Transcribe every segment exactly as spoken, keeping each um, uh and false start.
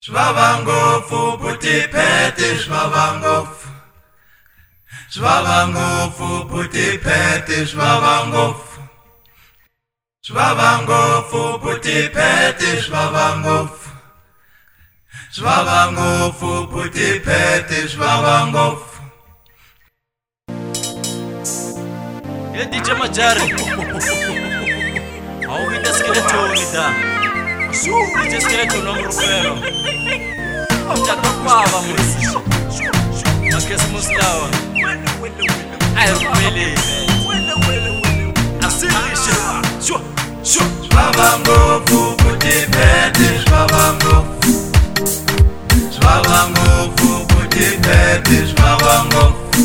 Shvavangofu puti peti shvavangofu Shvavangofu puti peti shvavangofu Shvavangofu puti peti shvavangofu Shvavangofu puti peti shvavangofu Ya D J Majari Au ita skeleton ida Su ita skeleton nomrupero Chakapava musi Makesi muslawa Ay rumeli Asilishe Shua Shua Shvavangofu puti peti shvavangofu Shvavangofu puti peti shvavangofu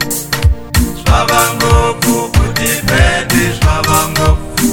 Shvavangofu puti peti shvavangofu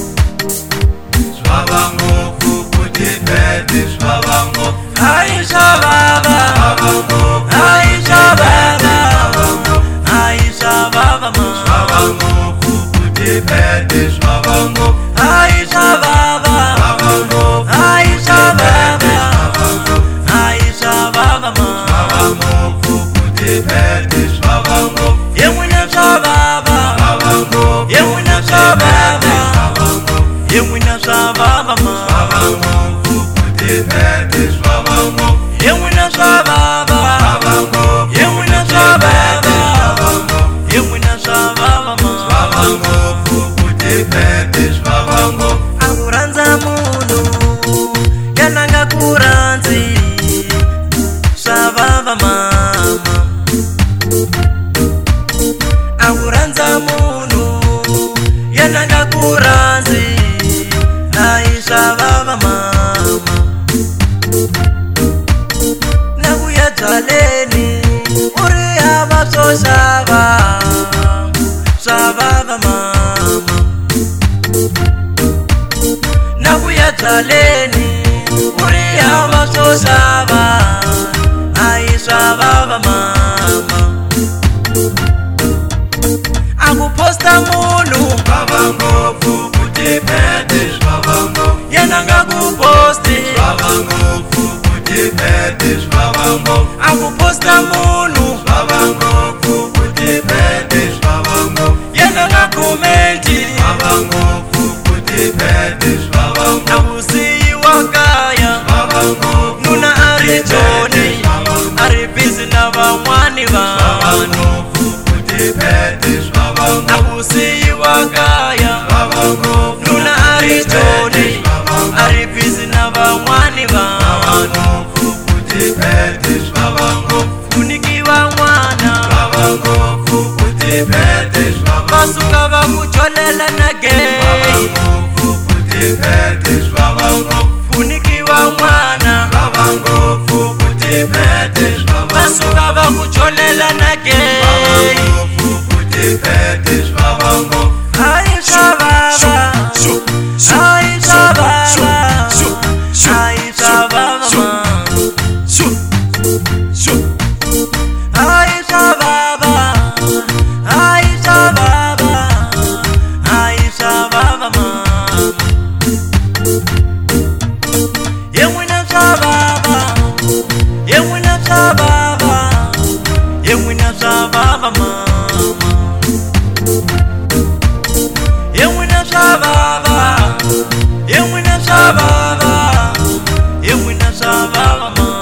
Shvavangofu puti peti shvavangofu Aisha Baba, Aisha Baba, Aisha Baba, Shvavangofu puti peti shvavangofu Aisha Baba, Aisha Baba, Aisha Baba, Shvavangofu puti peti shvavangofu Yemuna Baba, Yemuna Baba, Yemuna Baba, Shvavangofu puti peti shvavangofu Yemuna Baba, Yemuna Baba, Yemuna Baba, Shvavangofu puti peti shvavangofu Akuranza munu yananga kuranzi Shababa mama Akuranza munu yananga kuranzi Aisha baba mama Nakuya jaleni uri abaso shaba Shababa mama Nakuya jaleni uri abaso shaba Aisha baba mama Akuposta munu Shvavangofu puti peti shvavangofu yananga kuposti Shvavangofu puti peti shvavangofu Akuposta munu Shvavangofu puti peti shvavangofu yananga komenti Shvavangofu puti peti shvavangofu Nakusiyi wakaya Shvavangofu Nuna ari joni Ari busy na vamwani vanu Shvavangofu puti peti shvavangofu Nakusiyi wakaya Shvavangofu Nuna ari joni Ari busy na vamwani vanu Shvavangofu puti peti shvavangofu Unikiwa mwana Shvavangofu puti peti shvavangofu Basuka vakujolela na gay Shvavangofu puti peti shvavangofu Unikiwa mwana Shvavangofu puti peti shvavangofu Basuka vakujolela na gay Shvavangofu puti peti shvavangofu Aisha Baba, Aisha Baba, Aisha Baba, Aisha Baba, Aisha Baba, Aisha Baba, Yemuna Baba, Yemuna Baba, Yemuna Baba, Yemuna Baba, Yemuna Baba, Yemuna Baba.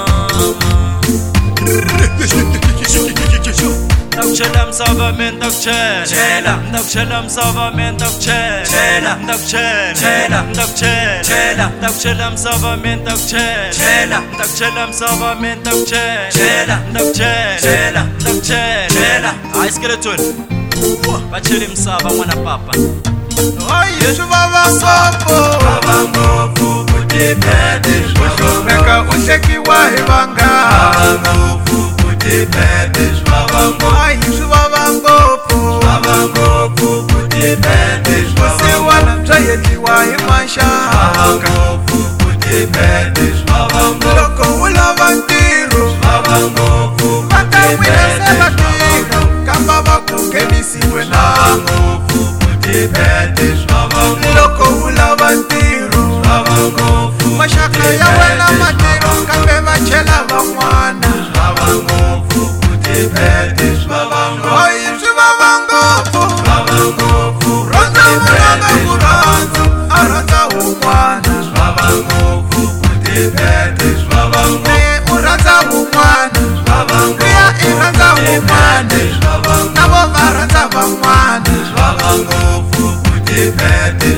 Ndakchela msava men ndakchela chela ndakchela msava men ndakchela chela ndakchela chela ndakchela chela ndakchela msava men ndakchela chela ndakchela msava men ndakchela chela ndakchela chela ndakchela chela Ai skeleton bacheli msava mwana papa Oye shvavangofu Shvavangofu puti peti shvavangofu Meka ushekiwa hivanga Shvavangofu puti peti shvavangofu Oye shvavangofu Shvavangofu puti peti shvavangofu Siwana mtayetiwa himasha Shvavangofu puti peti shvavangofu Loko ulava ntiru Shvavangofu Mata puti wina peti sebatira Kamba bakukenisiwe na Shvavangofu puti peti shvavangofu Loko ulava ntiru Shvavangofu Mashaka ya wena matiru Kambe machela kutipete shvavango ne u rhandza wun'wana riya i rhandza wun'wana navo va rhandza van'wana shvavangofu kutipete